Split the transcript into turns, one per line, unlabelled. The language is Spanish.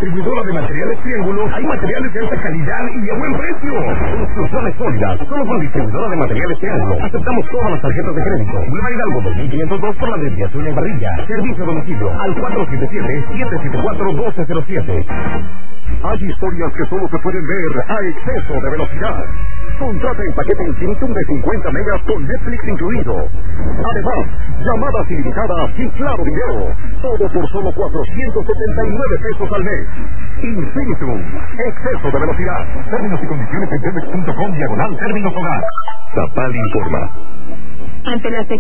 distribuidora de materiales Triángulo. Hay materiales de alta calidad y a buen precio. Construcciones sólidas. Solo con distribuidora de materiales Triángulo. Aceptamos todas las tarjetas de crédito. Boulevard Hidalgo 2502 por la desviación en Barrilla. Servicio a domicilio al 477-774-1207. Hay historias que solo se pueden ver a exceso de velocidad. Contrata el paquete Infinitum de 50 megas con Netflix incluido. Además, llamadas ilimitadas y claro video. Todo por solo 479 pesos al mes. Infinitum. Exceso de velocidad. Términos y condiciones en telmex.com/términos hogar. Zapal informa.
Ante la